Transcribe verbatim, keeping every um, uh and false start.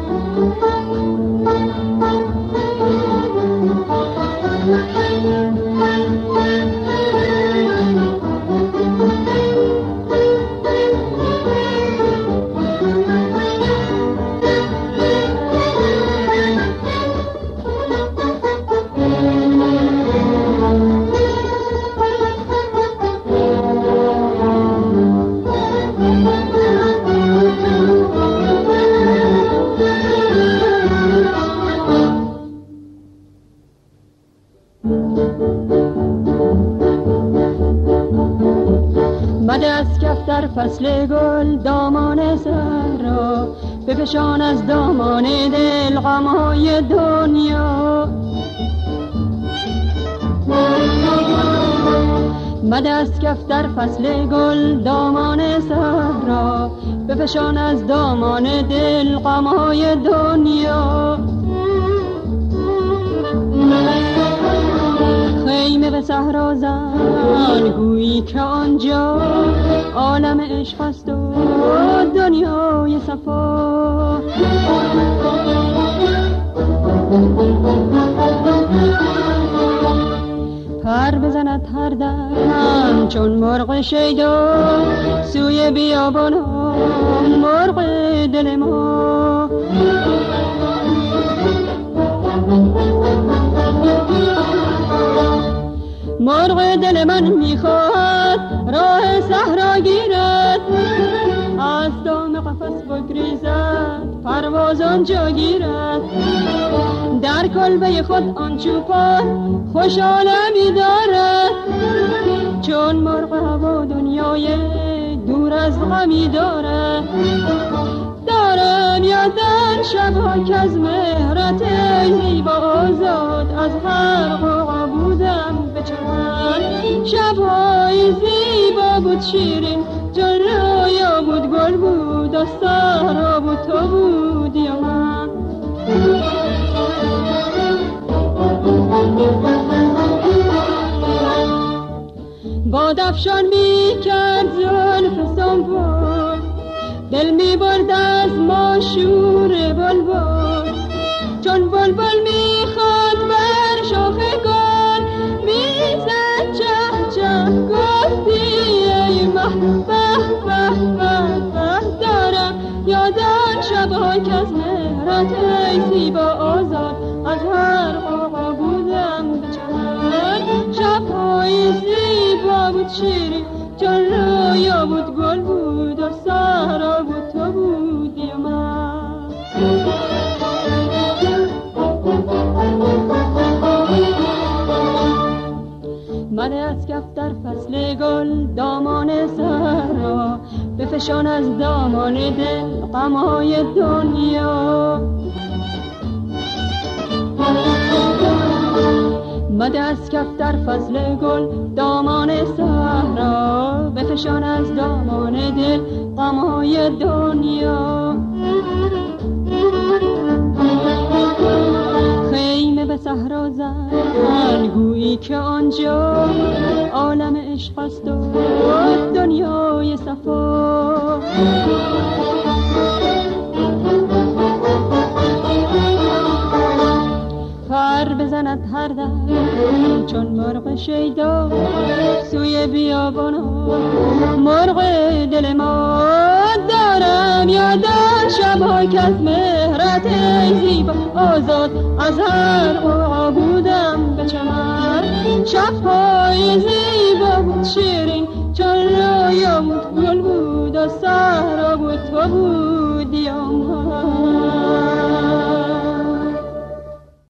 در فصل گل دامان صحرا بکشان از دامان دل غمهای دنیا. مدست کف در فصل گل دامان صحرا بکشان از دامان دل غمهای دنیا. خیمه به صحرا زن گویی که آنجا عالم عشق است و دنیای صفا. پر بزند هر دم چون مرغ شیدا سوی بیابان مرغ دل ما. مرغ دل من میخواد راه صحرا گیرد، از دام قفس بگریزد پرواز آنجا گیرد. در کلبه خود آن چوپان خوش عالمی دارد، چون مرغ هوا دنیای دور از غمی دارد. دارم یادن شبها که از مهرت زیبا آزاد از غرق بودم به چمن. شبهای زیبا بود شیرین جان رویا بود گل بود و سارا بود تو بودی و من. باد افشان می کرد زلف سنبل، دل می برد از ما شور بلبل. چون بلبل می خواند بر شاخ گل می زد چه چه گفتی ای مه به به به به. دارم یادم شبها که از مهرت ای زیبا آزاد از هر قوقا بودم به چمن. شبهای زیبا بود شیرین جان رویا بود گل بود و سارا بود تو بودی و من. من از کف در فصل گل دامان صحرا بفشان از دامان دل غمهای دنیا. مده از کف در فصل گل دامان صحرا بفشان از دامان دل غمهای دنیا. خیمه به صحرا زن گویی که آنجا عالم عشق است و دنیای صفا. پر بزند هر دم چون مرغ شیدا سوی بیابان مرغ دل ما. دارم یادم شبها که از مهرت زیبا آزاد از هر قوقا بودم به چمن. شبهای زیبا بود شیرین چون رویا بود گل بود و صحرا بود تو بود